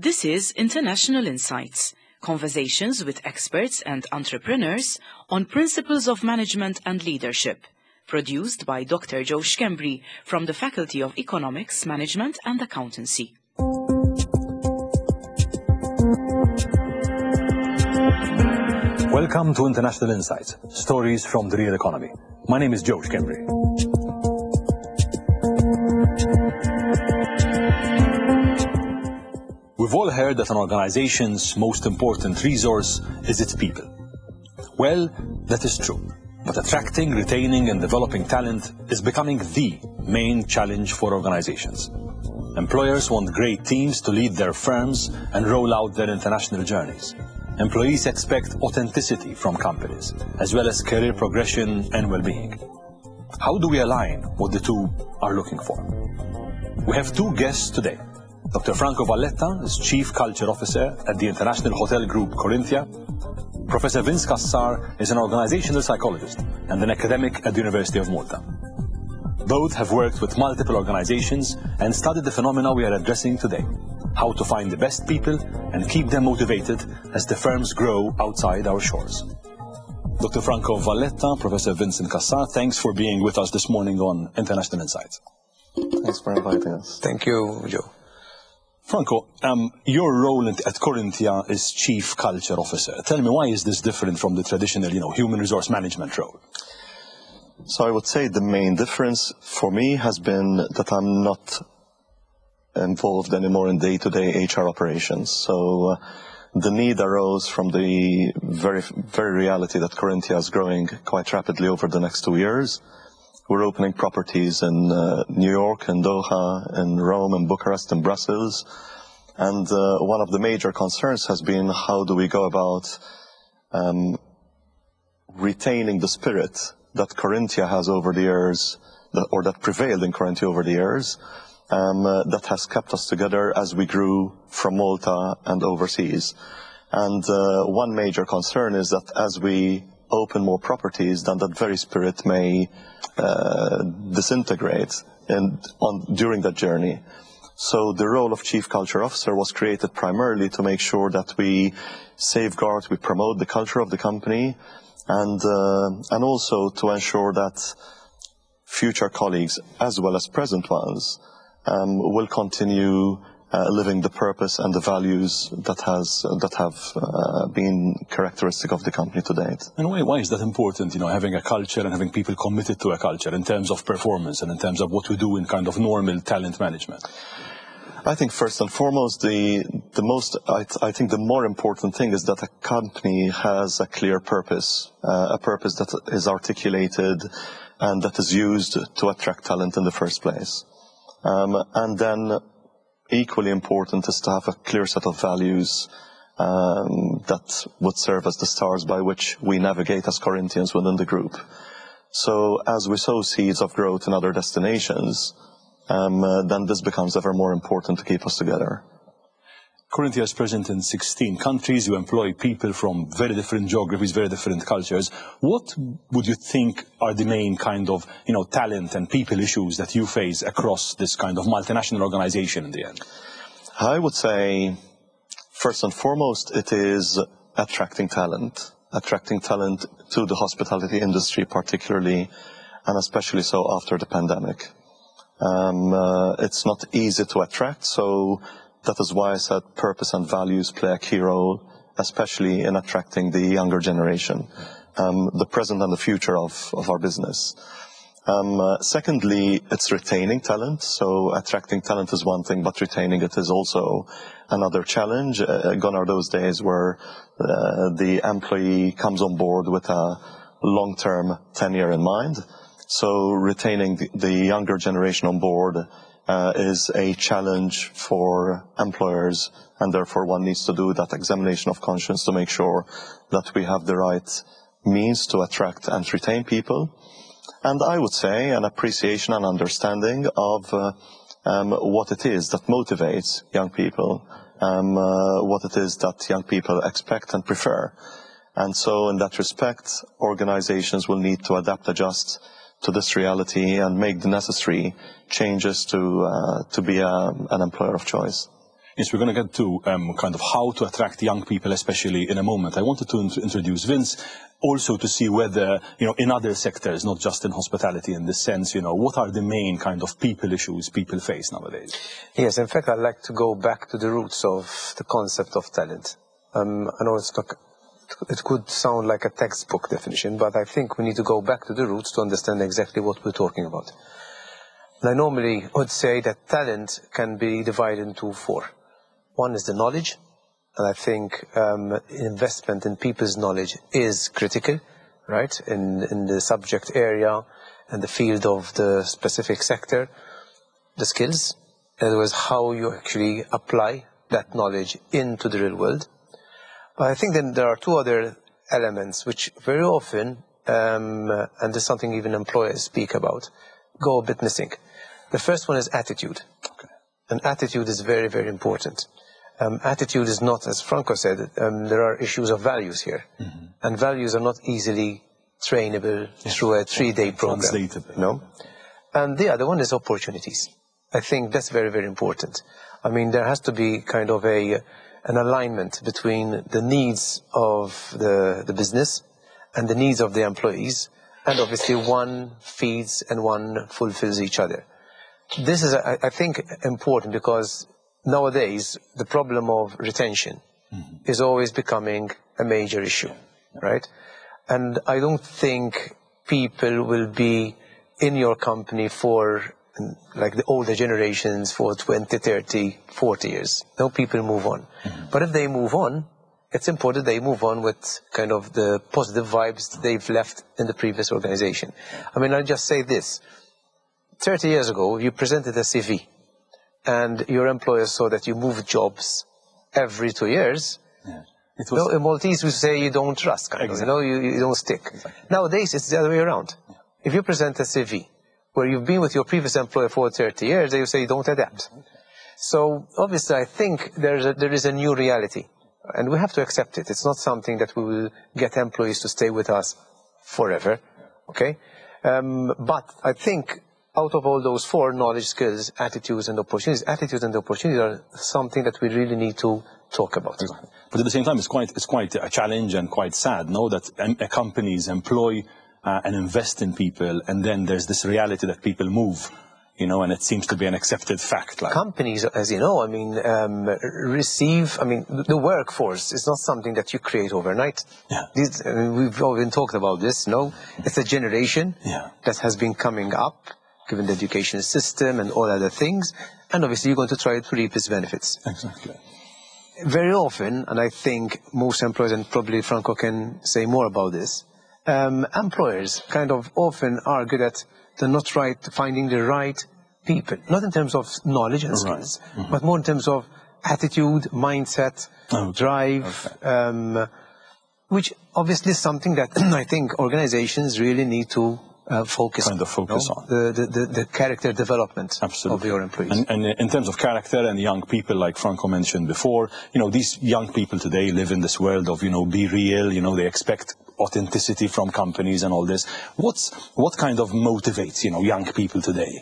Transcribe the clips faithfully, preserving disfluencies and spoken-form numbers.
This is International Insights, conversations with experts and entrepreneurs on principles of management and leadership, produced by Doctor Joe Schembri from the Faculty of Economics, Management and Accountancy. Welcome to International Insights, stories from the real economy. My name is Joe Schembri. We've all heard that an organization's most important resource is its people. Well, that is true. But attracting, retaining and developing talent is becoming the main challenge for organizations. Employers want great teams to lead their firms and roll out their international journeys. Employees expect authenticity from companies, as well as career progression and well-being. How do we align what the two are looking for? We have two guests today. Doctor Franco Valletta is Chief Culture Officer at the international hotel group Corinthia. Professor Vince Cassar is an organizational psychologist and an academic at the University of Malta. Both have worked with multiple organizations and studied the phenomena we are addressing today, how to find the best people and keep them motivated as the firms grow outside our shores. Doctor Franco Valletta, Professor Vincent Cassar, thanks for being with us this morning on International Insights. Thanks for inviting us. Thank you, Joe. Franco, um, your role at Corinthia is Chief Culture Officer. Tell me, why is this different from the traditional, you know, human resource management role? So I would say the main difference for me has been that I'm not involved anymore in day-to-day H R operations. So uh, the need arose from the very, very reality that Corinthia is growing quite rapidly over the next two years. We're opening properties in uh, New York, in Doha, in Rome, in Bucharest, in Brussels. And uh, one of the major concerns has been how do we go about um, retaining the spirit that Corinthia has over the years, that, or that prevailed in Corinthia over the years, um, uh, that has kept us together as we grew from Malta and overseas. And uh, one major concern is that as we open more properties, then that very spirit may uh, disintegrate in, on, during that journey. So the role of Chief Culture Officer was created primarily to make sure that we safeguard, we promote the culture of the company, and, uh, and also to ensure that future colleagues, as well as present ones, um, will continue Uh, living the purpose and the values that has uh, that have uh, been characteristic of the company to date. And why, why is that important, you know, having a culture and having people committed to a culture in terms of performance and in terms of what we do in kind of normal talent management? I think first and foremost, the the most I, th I think the more important thing is that a company has a clear purpose, uh, a purpose that is articulated and that is used to attract talent in the first place, um, and then equally important is to have a clear set of values um, that would serve as the stars by which we navigate as Corinthians within the group. So as we sow seeds of growth in other destinations, um, uh, then this becomes ever more important to keep us together. Corinthia is present in sixteen countries. You employ people from very different geographies, very different cultures. What would you think are the main kind of, you know, talent and people issues that you face across this kind of multinational organization in the end? I would say, first and foremost, it is attracting talent, attracting talent to the hospitality industry particularly, and especially so after the pandemic. Um, uh, it's not easy to attract, so that is why I said purpose and values play a key role, especially in attracting the younger generation, um, the present and the future of, of our business. Um, uh, secondly, it's retaining talent. So attracting talent is one thing, but retaining it is also another challenge. Uh, gone are those days where uh, the employee comes on board with a long-term tenure in mind. So retaining the, the younger generation on board Uh, is a challenge for employers, and therefore one needs to do that examination of conscience to make sure that we have the right means to attract and retain people. And I would say an appreciation and understanding of uh, um, what it is that motivates young people, um, uh, what it is that young people expect and prefer. And so in that respect, organizations will need to adapt, adjust to this reality and make the necessary changes to uh, to be a, an employer of choice. Yes, we're going to get to um, kind of how to attract young people, especially in a moment. I wanted to in introduce Vince, also to see whether, you know, in other sectors, not just in hospitality in this sense, you know, what are the main kind of people issues people face nowadays? Yes, in fact, I'd like to go back to the roots of the concept of talent. Um, I know it's not, it could sound like a textbook definition, but I think we need to go back to the roots to understand exactly what we're talking about. And I normally would say that talent can be divided into four. One is the knowledge, and I think um, investment in people's knowledge is critical, right, in, in the subject area and the field of the specific sector. The skills, in other words, how you actually apply that knowledge into the real world. But I think then there are two other elements which very often, um, and this is something even employers speak about, go a bit missing. The first one is attitude. Okay. And attitude is very, very important. Um, attitude is not, as Franco said, um, there are issues of values here. Mm-hmm. And values are not easily trainable yeah. through a three-day program. Translatable. No? And the other one is opportunities. I think that's very, very important. I mean, there has to be kind of a, an alignment between the needs of the, the business and the needs of the employees. And obviously one feeds and one fulfills each other. This is, I think, important because nowadays the problem of retention mm-hmm. is always becoming a major issue, yeah. right? And I don't think people will be in your company for, like the older generations, for twenty, thirty, forty years. No, people move on. Mm-hmm. But if they move on, it's important they move on with kind of the positive vibes they've left in the previous organization. I mean, I'll just say this. thirty years ago, you presented a C V, and your employer saw that you moved jobs every two years. Yeah. It was, no, in Maltese, we say you don't trust, kind exactly. of, you know, you, you don't stick. Exactly. Nowadays, it's the other way around. Yeah. If you present a C V where you've been with your previous employer for thirty years, they will say you don't adapt. Okay. So, obviously, I think there's a, there is a new reality, and we have to accept it. It's not something that we will get employees to stay with us forever, okay? Um, but I think out of all those four, knowledge, skills, attitudes, and opportunities, attitudes and opportunities are something that we really need to talk about. Exactly. But at the same time, it's quite, it's quite a challenge and quite sad, no, that um, companies employ uh, and invest in people, and then there's this reality that people move, you know, and it seems to be an accepted fact. Like. Companies, as you know, I mean, um, receive, I mean, the workforce is not something that you create overnight. Yeah. These, I mean, we've all been talking about this, no? It's a generation yeah. that has been coming up, given the education system and all other things, and obviously you're going to try to reap its benefits. Exactly. Very often, and I think most employers, and probably Franco can say more about this, um, employers kind of often are good at the not right, finding the right people, not in terms of knowledge and skills, right. mm-hmm. but more in terms of attitude, mindset, oh, drive, okay. um, which obviously is something that I think organizations really need to Uh, focus kind of focus no? on the, the, the character development Absolutely. of your employees. And, and in terms of character and young people, like Franco mentioned before, you know, these young people today live in this world of, you know, be real, you know, they expect authenticity from companies and all this. What's, what kind of motivates, you know, young people today?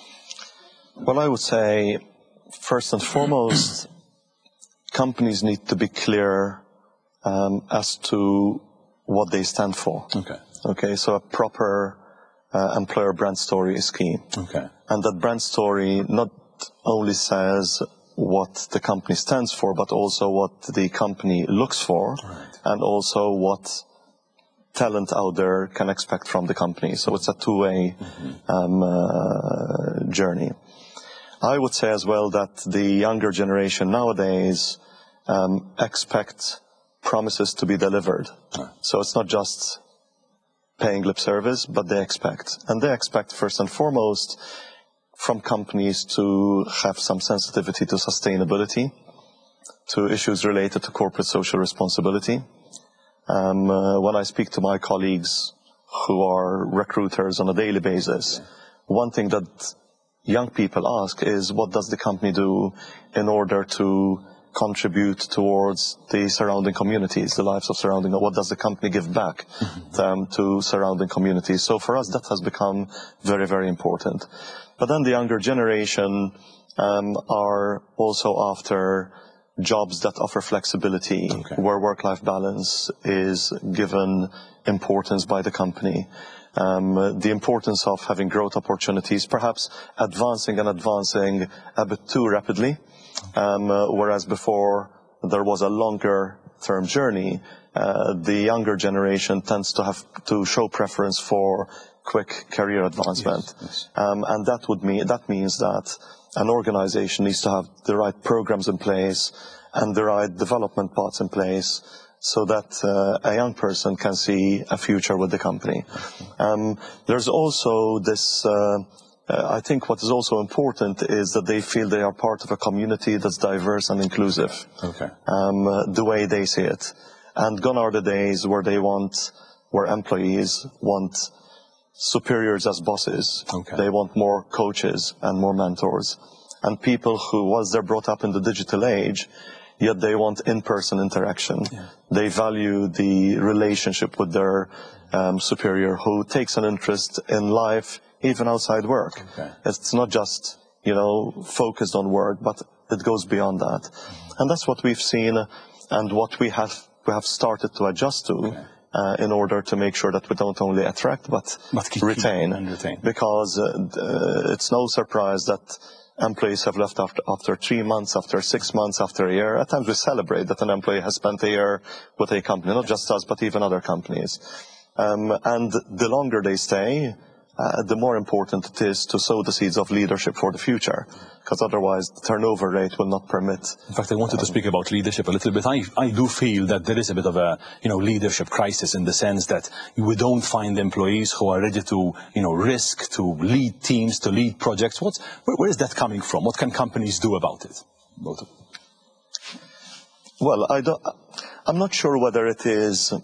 Well, I would say, first and foremost, companies need to be clear um, as to what they stand for. Okay. Okay, so a proper uh, employer brand story is key. Okay. And that brand story not only says what the company stands for, but also what the company looks for, right. and also what talent out there can expect from the company. So it's a two-way mm-hmm. um, uh, journey. I would say as well that the younger generation nowadays um, expect promises to be delivered. Right. So it's not just paying lip service, but they expect. And they expect, first and foremost, from companies to have some sensitivity to sustainability, to issues related to corporate social responsibility. Um, uh, when I speak to my colleagues who are recruiters on a daily basis, one thing that young people ask is, what does the company do in order to contribute towards the surrounding communities, the lives of surrounding, what does the company give back mm-hmm. um, to surrounding communities? So for us, that has become very, very important. But then the younger generation um, are also after jobs that offer flexibility, okay. where work-life balance is given importance by the company. Um, the importance of having growth opportunities, perhaps advancing and advancing a bit too rapidly, um, uh, whereas before there was a longer term journey. Uh, the younger generation tends to have to show preference for quick career advancement. Yes, yes. Um, and that would mean, that means that an organization needs to have the right programs in place and the right development paths in place so that uh, a young person can see a future with the company. Um, there's also this, uh, uh, I think what is also important is that they feel they are part of a community that's diverse and inclusive, okay. um, uh, the way they see it. And gone are the days where they want, where employees want superiors as bosses. Okay. They want more coaches and more mentors. And people who, once they're brought up in the digital age, yet they want in-person interaction. Yeah. They value the relationship with their um, superior who takes an interest in life, even outside work. Okay. It's not just, you know, focused on work, but it goes beyond that. Mm-hmm. And that's what we've seen and what we have, we have started to adjust to. Okay. Uh, in order to make sure that we don't only attract but, but keep, retain. Keep retain. Because uh, uh, it's no surprise that employees have left after, after three months, after six months, after a year. At times we celebrate that an employee has spent a year with a company, not just us, but even other companies. Um, and the longer they stay, uh, the more important it is to sow the seeds of leadership for the future, because otherwise the turnover rate will not permit. In fact, I wanted um, to speak about leadership a little bit. I, I do feel that there is a bit of a, you know, leadership crisis in the sense that we don't find employees who are ready to, you know, risk, to lead teams, to lead projects. What's, where, where is that coming from? What can companies do about it? Well, I don't, I'm not sure whether it is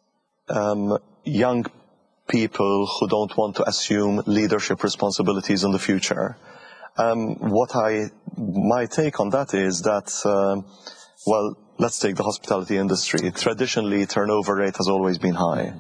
um, young people who don't want to assume leadership responsibilities in the future. Um, what I, my take on that is that, um, well, let's take the hospitality industry. Traditionally, turnover rate has always been high.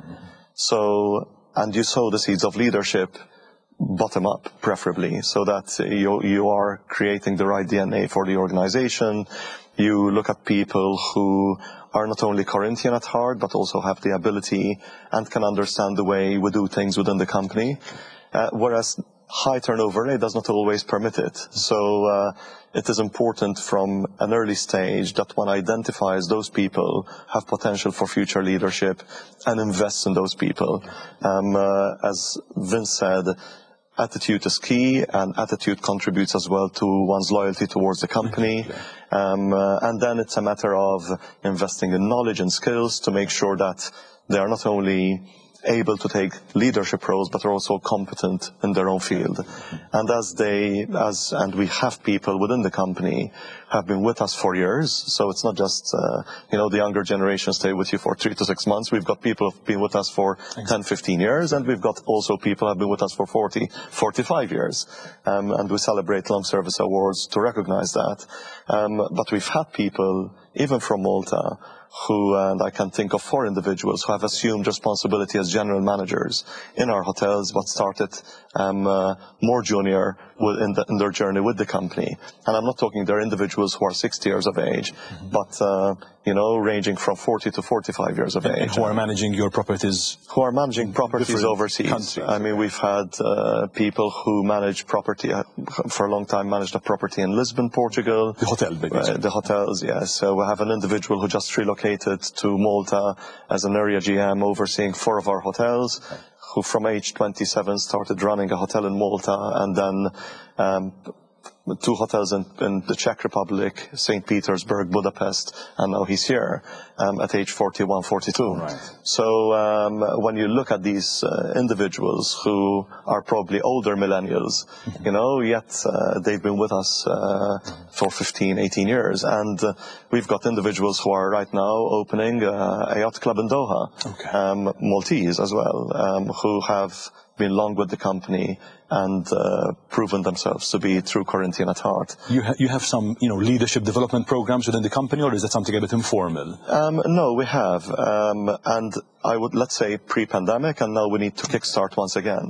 So, and you sow the seeds of leadership bottom up, preferably, so that you, you are creating the right D N A for the organization. You look at people who are not only Corinthian at heart, but also have the ability and can understand the way we do things within the company. Uh, whereas high turnover rate does not always permit it. So uh, it is important from an early stage that one identifies those people have potential for future leadership and invests in those people. Um, uh, as Vince said, attitude is key, and attitude contributes as well to one's loyalty towards the company. Um, uh, and then it's a matter of investing in knowledge and skills to make sure that they are not only able to take leadership roles, but are also competent in their own field. And as they, as, and we have people within the company have been with us for years, so it's not just, uh, you know, the younger generation stay with you for three to six months. We've got people who've been with us for ten, fifteen years, and we've got also people who have been with us for forty, forty-five years. Um, and we celebrate long service awards to recognize that. Um, but we've had people, even from Malta, who, and I can think of four individuals who have assumed responsibility as general managers in our hotels, but started um, uh, more junior in, the, in their journey with the company. And I'm not talking they're individuals who are sixty years of age, mm-hmm. but, uh, you know, ranging from forty to forty-five years of and age. Who are managing your properties? Who are managing properties overseas. Countries. I mean, we've had uh, people who manage property, uh, for a long time managed a property in Lisbon, Portugal. The hotel, uh, The hotels, yes. So we have an individual who just relocated to Malta as an area G M overseeing four of our hotels, okay. who from age twenty-seven started running a hotel in Malta, and then um, two hotels in, in the Czech Republic, Saint Petersburg, Budapest, and now he's here um, at age forty-one, forty-two. Right. So um, when you look at these uh, individuals who are probably older millennials, mm-hmm. you know, yet uh, they've been with us uh, for fifteen, eighteen years, and uh, we've got individuals who are right now opening uh, a yacht club in Doha, okay. um, Maltese as well, um, who have been long with the company and uh, proven themselves to be true Corinthian at heart. You, ha you have some, you know, leadership development programs within the company, or is that something a bit informal? Um, no, we have, um, and I would, let's say, pre-pandemic, and now we need to kickstart once again.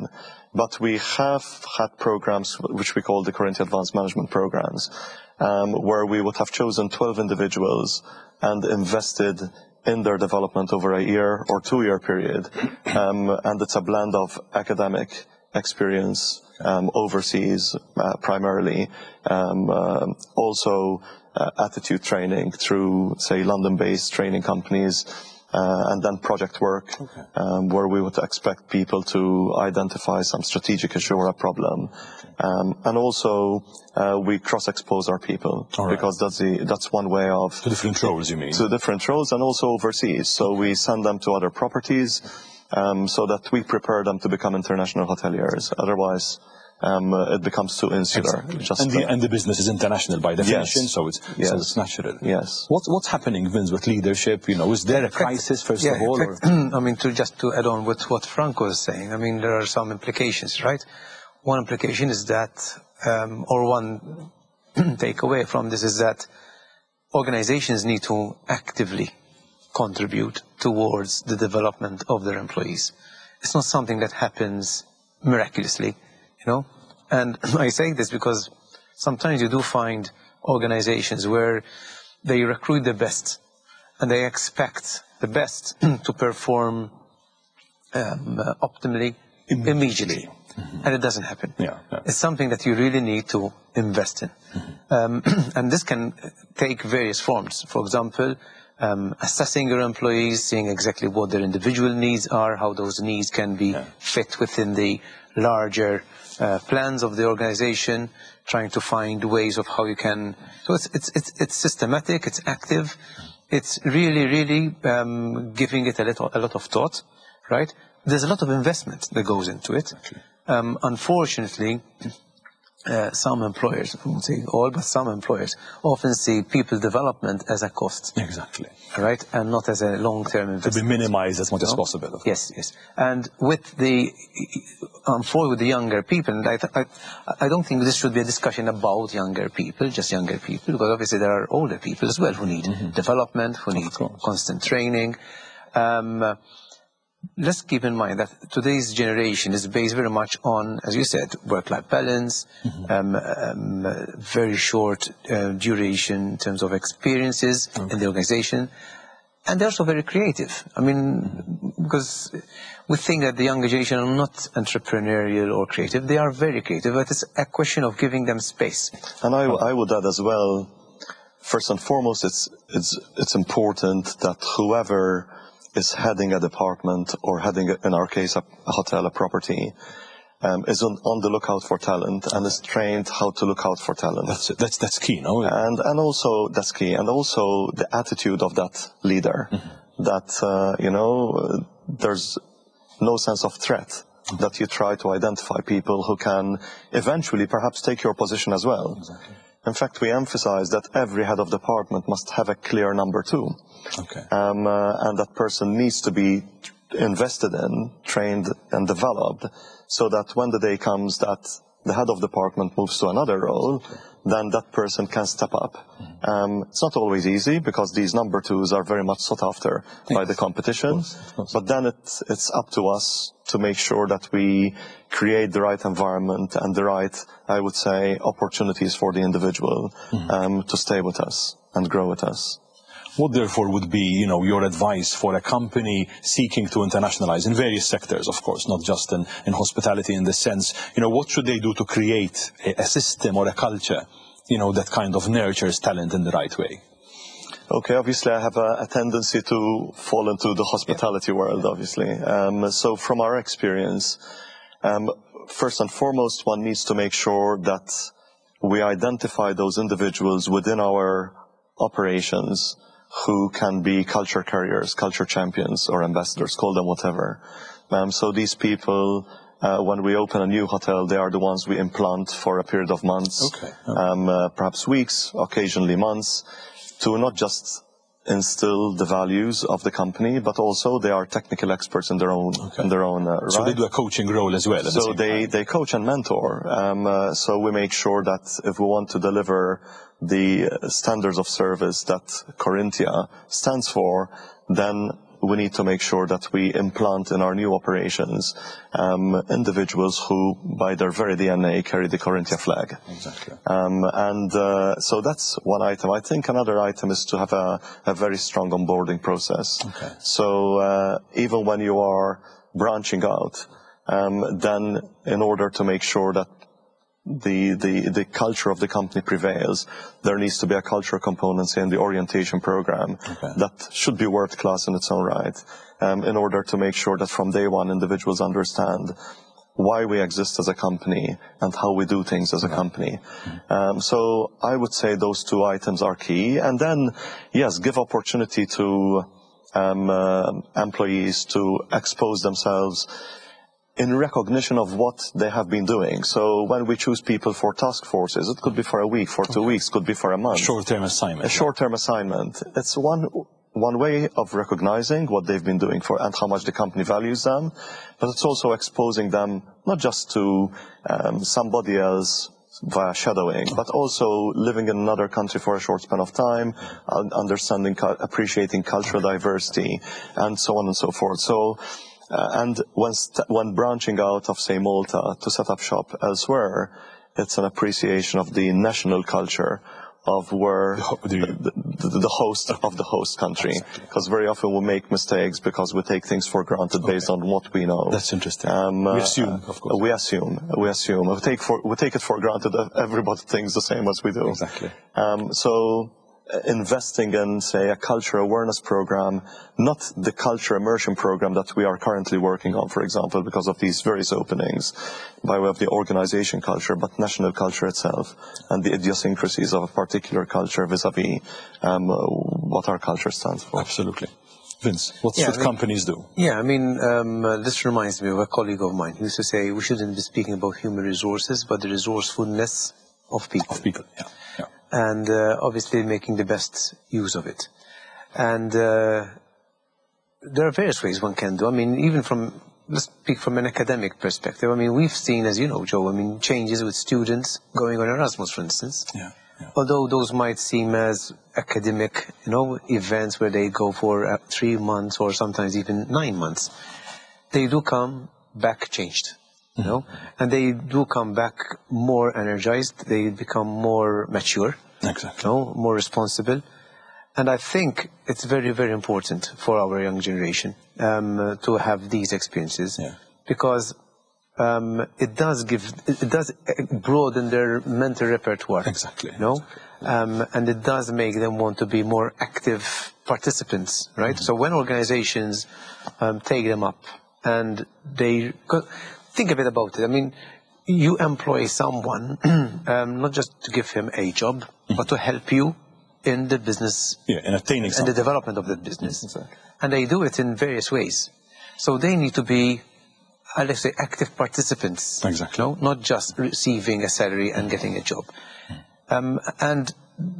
But we have had programs which we call the Corinthia Advanced Management Programs, um, where we would have chosen twelve individuals and invested in their development over a year or two-year period. Um, and it's a blend of academic experience, um, overseas uh, primarily, um, uh, also uh, attitude training through, say, London-based training companies, Uh, and then project work, okay. um, where we would expect people to identify some strategic issue or a problem. Um, and also, uh, we cross-expose our people, right. because that's the, that's one way of... To different roles, you mean? To different roles, and also overseas. So we send them to other properties, um, so that we prepare them to become international hoteliers. Otherwise, Um, uh, it becomes too insular. Exactly. Just, and, the, uh, and the business is international by definition, yes. so it's yes. so it's natural. Yes. What, what's happening, Vince, with leadership? You know, is there a crisis first yeah, of all? Fact, I mean, to just to add on with what Franco was saying, I mean, there are some implications, right? One implication is that, um, or one takeaway from this is that organizations need to actively contribute towards the development of their employees. It's not something that happens miraculously. You know, and I say this because sometimes you do find organizations where they recruit the best and they expect the best to perform um, uh, optimally immediately, immediately. Mm-hmm. And it doesn't happen. Yeah, yeah. It's something that you really need to invest in. Mm-hmm. um, and this can take various forms. For example, um, assessing your employees, seeing exactly what their individual needs are, how those needs can be yeah. fit within the larger Uh, plans of the organization, trying to find ways of how you can. So it's it's it's, it's systematic, it's active, it's really really um, giving it a little a lot of thought, right? There's a lot of investment that goes into it. Um, unfortunately, uh, some employers, I won't say all, but some employers often see people development as a cost. Exactly. Right, and not as a long-term investment. To be minimized as much you know? as possible. Yes, yes. And with the, unfortunately, with the younger people, and I, I, I don't think this should be a discussion about younger people, just younger people, because obviously there are older people as well who need mm-hmm. development, who need constant training. Um, let's keep in mind that today's generation is based very much on, as you said, work-life balance, mm-hmm. um, um, very short uh, duration in terms of experiences okay. in the organization, and they're also very creative. I mean, mm-hmm. because we think that the younger generation are not entrepreneurial or creative. They are very creative, but it's a question of giving them space. And I, I would add as well, first and foremost, it's, it's, it's important that whoever is heading a department or heading, in our case, a, a hotel, a property, um, is on, on the lookout for talent and is trained how to look out for talent. That's that's that's key, no? And and also that's key, and also the attitude of that leader. Mm-hmm. That uh, you know, there's no sense of threat. Mm-hmm. That you try to identify people who can eventually perhaps take your position as well. Exactly. In fact, we emphasize that every head of department must have a clear number two. Okay. Um, uh, and that person needs to be invested in, trained and developed, so that when the day comes that the head of department moves to another role, okay. then that person can step up. Mm-hmm. um, it's not always easy, because these number twos are very much sought after yes. by the competition, of course, of course. But then it's, it's up to us to make sure that we create the right environment and the right, I would say, opportunities for the individual mm-hmm. um, to stay with us and grow with us. What therefore would be, you know, your advice for a company seeking to internationalize in various sectors, of course, not just in, in hospitality in this sense? You know, what should they do to create a, a system or a culture, you know, that kind of nurtures talent in the right way? Okay, obviously I have a, a tendency to fall into the hospitality world, obviously. Um, so from our experience, um, first and foremost, one needs to make sure that we identify those individuals within our operations who can be culture carriers, culture champions, or ambassadors, call them whatever. Um, so these people, uh, when we open a new hotel, they are the ones we implant for a period of months, okay. Okay. Um, uh, perhaps weeks, occasionally months, to not just instill the values of the company, but also they are technical experts in their own, okay. in their own uh, right. So they do a coaching role as well. So the they, they coach and mentor. Um, uh, so we make sure that if we want to deliver the standards of service that Corinthia stands for, then we need to make sure that we implant in our new operations um, individuals who, by their very D N A, carry the Corinthia flag. Exactly. Um, and uh, so that's one item. I think another item is to have a, a very strong onboarding process. Okay. So uh, even when you are branching out, um, then in order to make sure that the, the, the culture of the company prevails, there needs to be a cultural component in the orientation program okay. that should be world class in its own right, um, in order to make sure that from day one individuals understand why we exist as a company and how we do things as a company. Mm-hmm. um, so I would say those two items are key. And then, yes, give opportunity to um, uh, employees to expose themselves in recognition of what they have been doing. So when we choose people for task forces, it could be for a week, for two okay. weeks, could be for a month. Short-term assignment. A short-term assignment. It's one one way of recognizing what they've been doing for and how much the company values them, but it's also exposing them not just to um, somebody else via shadowing, but also living in another country for a short span of time, uh, understanding, appreciating cultural diversity, and so on and so forth. So. Uh, and when, st when branching out of, say, Malta to set up shop elsewhere, it's an appreciation of the national culture of where the, the, the host of the host country. Because very often we make mistakes because we take things for granted based okay. on what we know. That's interesting. Um, we assume, of course. We assume. We assume. We take, for, we take it for granted that everybody thinks the same as we do. Exactly. Um, so... investing in, say, a culture awareness program, not the culture immersion program that we are currently working on, for example, because of these various openings by way of the organization culture, but national culture itself and the idiosyncrasies of a particular culture vis-a-vis um, what our culture stands for. Absolutely. Vince, what yeah, should I mean, companies do? Yeah, I mean, um, uh, this reminds me of a colleague of mine who used to say we shouldn't be speaking about human resources, but the resourcefulness of people. Of people, yeah. yeah. And uh, obviously making the best use of it. And uh, there are various ways one can do. I mean, even from, let's speak from an academic perspective. I mean, we've seen, as you know, Joe, I mean, changes with students going on Erasmus, for instance. Yeah, yeah. Although those might seem as academic, you know, events where they go for uh, three months or sometimes even nine months, they do come back changed. You know, and they do come back more energized. They become more mature, exactly. You know, more responsible. And I think it's very, very important for our young generation um, to have these experiences yeah. because um, it does give, it does broaden their mental repertoire. Exactly. You know, exactly. Um, and it does make them want to be more active participants, right? Mm-hmm. So when organizations um, take them up and they. Think a bit about it. I mean, you employ someone um, not just to give him a job, mm-hmm. but to help you in the business, yeah, in attaining and something. the development of the business. Exactly. And they do it in various ways. So they need to be, uh, let's say, active participants. Exactly. You know? Not just receiving a salary and getting a job. Mm-hmm. um, and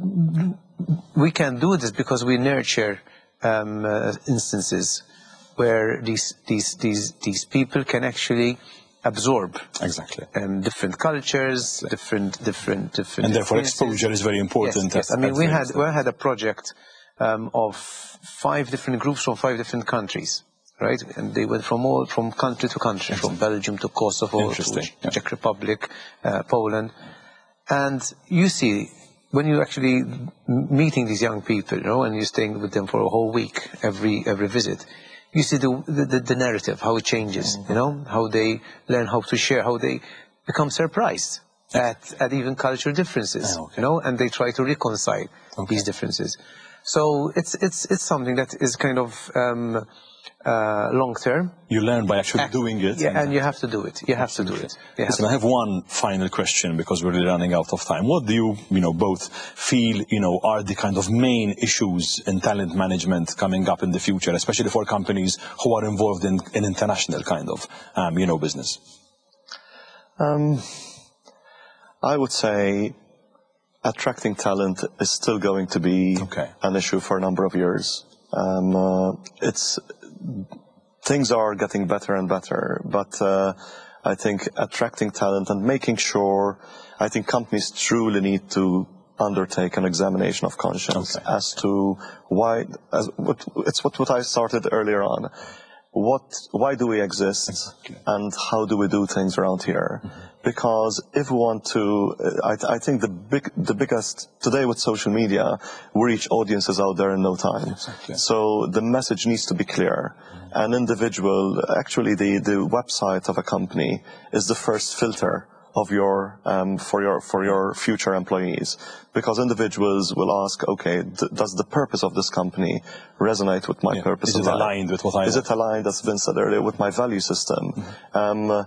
we can do this because we nurture um, uh, instances where these these these these people can actually absorb exactly um, different cultures, different different different. And therefore, exposure is very important. Yes, yes. I mean, we had we had a project um, of five different groups from five different countries, right? And they went from all from country to country, from Belgium to Kosovo to yeah. Czech Republic, uh, Poland, and you see. When you're actually meeting these young people, you know, and you're staying with them for a whole week, every every visit, you see the, the, the narrative, how it changes, mm-hmm. you know, how they learn how to share, how they become surprised at, at even cultural differences, oh, okay. you know, and they try to reconcile okay. these differences. So it's, it's, it's something that is kind of um, uh, long-term. You learn by actually Act, doing it. Yeah, and, and you have to do it. You have Absolutely. to do it. You Listen, have I have one final question because we're running out of time. What do you, you know, both feel, you know, are the kind of main issues in talent management coming up in the future, especially for companies who are involved in, in international kind of, um, you know, business? Um, I would say attracting talent is still going to be okay. an issue for a number of years. Um, uh, it's things are getting better and better, but uh, I think attracting talent and making sure, I think companies truly need to undertake an examination of conscience Okay. as to why, as what, it's what, what I started earlier on. What, why do we exist, Exactly. and how do we do things around here? Mm-hmm. Because if we want to, I, I think the big, the biggest, today with social media, we reach audiences out there in no time. Exactly. So the message needs to be clear. Mm-hmm. An individual, actually the, the website of a company is the first filter of your, um, for your, for your future employees. Because individuals will ask, okay, d- does the purpose of this company resonate with my Yeah. purpose Is in it life? aligned with what I Is want? it aligned, as Vince said earlier, with my value system? Mm-hmm. um, uh,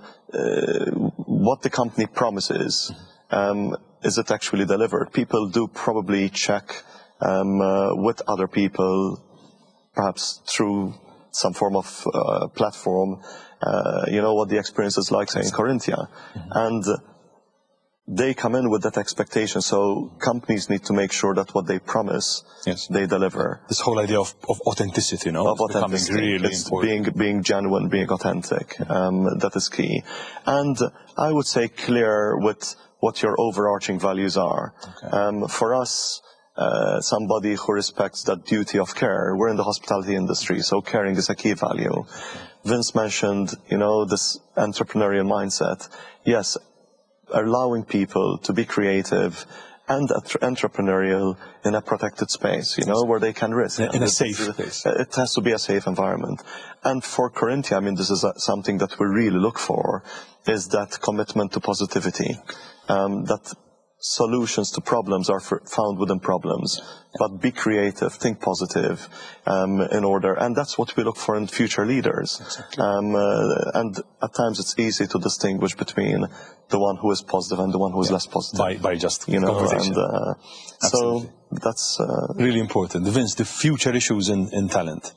what the company promises, mm-hmm. um, is it actually delivered? People do probably check um, uh, with other people, perhaps through some form of uh, platform, uh, you know, what the experience is like, say, in Corinthia. Mm-hmm. And uh, they come in with that expectation. So companies need to make sure that what they promise, yes. they deliver. This whole idea of, of authenticity, you know, of it's becoming really it's important. Being, being genuine, being authentic, um, that is key. And I would say clear with what your overarching values are. Okay. Um, for us, uh, somebody who respects that duty of care, we're in the hospitality industry, so caring is a key value. Vince mentioned, you know, this entrepreneurial mindset. Yes, allowing people to be creative and entrepreneurial in a protected space, you know, where they can risk. In a safe space. It has to be a safe environment. And for Corinthia, I mean, this is a, something that we really look for, is that commitment to positivity, um, that solutions to problems are for, found within problems, but be creative, think positive, um, in order, and that's what we look for in future leaders. Exactly. Um, uh, and at times it's easy to distinguish between the one who is positive and the one who is yeah. less positive. By, by just you know, conversation. And, uh, so that's uh, really important. Vince, the future issues in, in talent.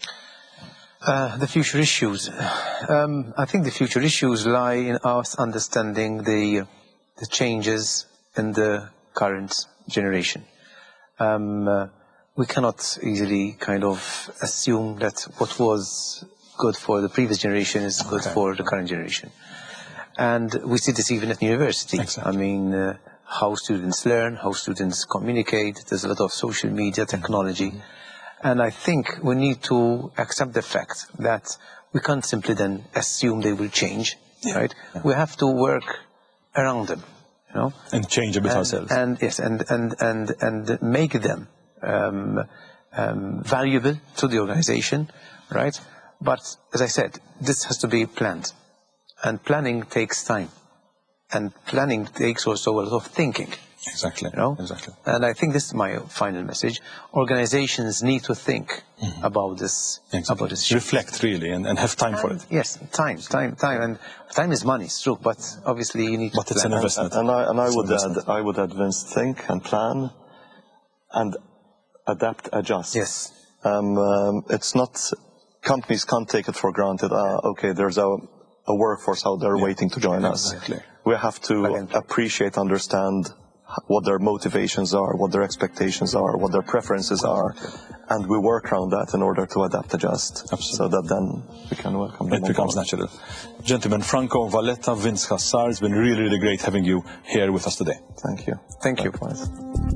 Uh, the future issues. Um, I think the future issues lie in us understanding the the changes in the current generation. Um, uh, we cannot easily kind of assume that what was good for the previous generation is good okay. for the current generation. And we see this even at university. Exactly. I mean, uh, how students learn, how students communicate. There's a lot of social media technology. Mm-hmm. And I think we need to accept the fact that we can't simply then assume they will change, yeah. right? Yeah. We have to work around them. You know? And change a bit and, ourselves. And yes, and and and and make them um, um, valuable to the organization, right? But as I said, this has to be planned, and planning takes time, and planning takes also a lot of thinking. Exactly. You know? Exactly. And I think this is my final message. Organizations need to think mm-hmm. about this. Exactly. About this. Reflect really, and, and have time and, for it. Yes, time, time, time, and time is money. It's true, but obviously you need. But to it's plan. an investment. And, and I and I it's would add, I would advance, think and plan, and adapt, adjust. Yes. Um, um, it's not. Companies can't take it for granted. Uh, okay, there's a a workforce out there yeah. waiting to join us. Exactly. We have to appreciate, understand what their motivations are, what their expectations are, what their preferences are, and we work around that in order to adapt, adjust, Absolutely. So that then we can welcome them. It becomes natural. Gentlemen, Franco Valletta, Vince Cassar, it's been really, really great having you here with us today. Thank you. Thank you. Likewise.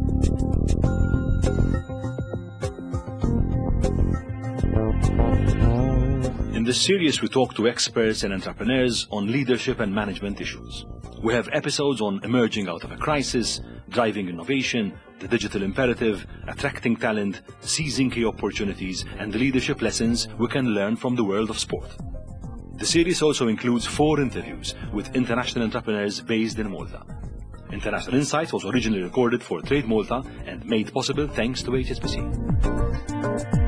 In this series, we talk to experts and entrepreneurs on leadership and management issues. We have episodes on emerging out of a crisis, driving innovation, the digital imperative, attracting talent, seizing key opportunities, and the leadership lessons we can learn from the world of sport. The series also includes four interviews with international entrepreneurs based in Malta. International Insights was originally recorded for Trade Malta and made possible thanks to H S B C.